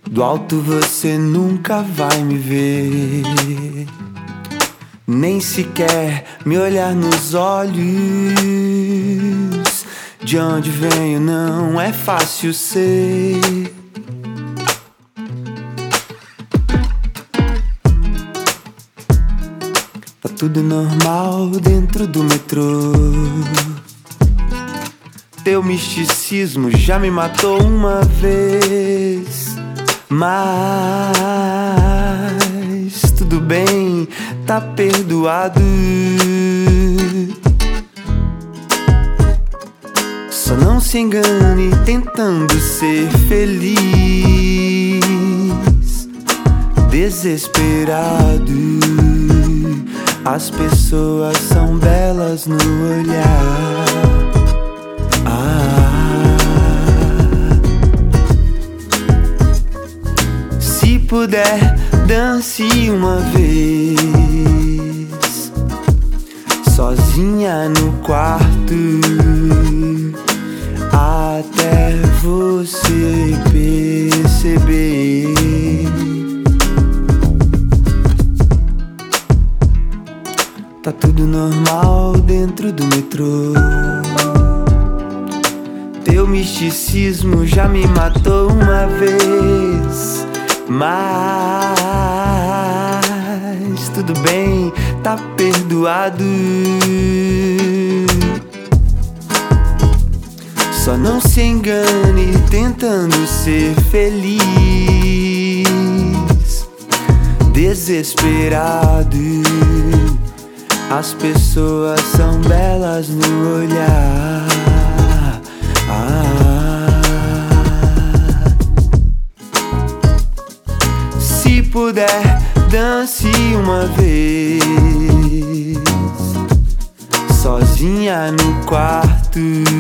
Do alto você nunca vai me ver, nem sequer me olhar nos olhos. De onde venho não é fácil ser. Tá tudo normal dentro do metrô. Teu misticismo já me matou uma vez, mas tudo bem, tá perdoado. Só não se engane tentando ser feliz, desesperado. As pessoas são belas no olhar. Se puder, dance uma vez, sozinha no quarto, até você perceber. Tá tudo normal dentro do metrô. Teu misticismo já me matou uma vez, mas tudo bem, tá perdoado. Só não se engane tentando ser feliz, desesperado. As pessoas são belas no olhar. Se puder, dance uma vez, sozinha no quarto,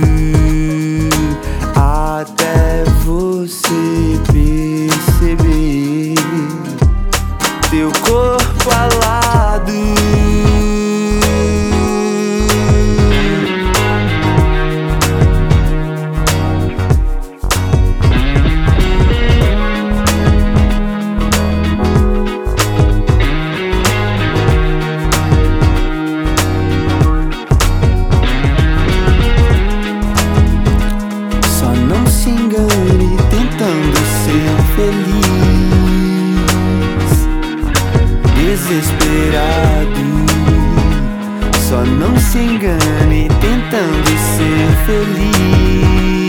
até você perceber. Teu corpo alado, desesperado. Só não se engane tentando ser feliz.